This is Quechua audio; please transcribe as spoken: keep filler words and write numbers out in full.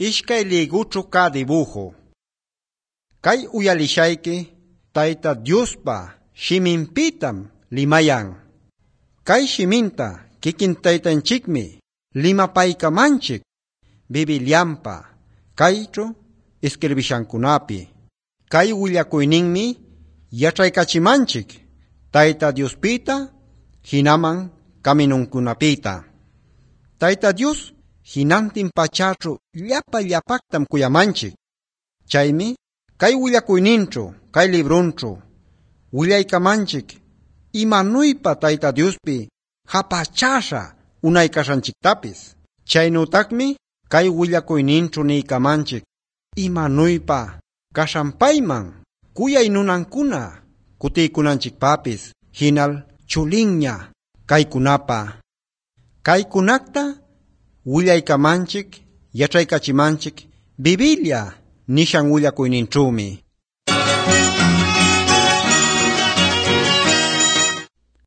ishkay liguchu ka dibujo. Kay uyalishayki Tayta Diospa shiminpitam limayan. Kay shiminta kikin taytanchikmi limapaykamanchik Bibliampa kaychu escribishankunapi. Kay willakuyninmi yachaykachimanchik Tayta Diospita hinaman kaminunkunapita. Tayta Dios hinantin pachachu llapa llapaktam kuyamanchik. Chaymi kay willakuyninchu, kay librunchu willaykamanchik imanuypa Tayta Diospi hapachasha unaykashanchiktapis. Chaynutakmi kay willakuyninchu niykamanchik imanuypa kashanpayman kuyay nunankuna kutiykunanchikpapis hinal chulinña kaykunapa. Kaykunakta willaykamanchik, yachaykachimanchik Biblia nishan willakuyninchumi.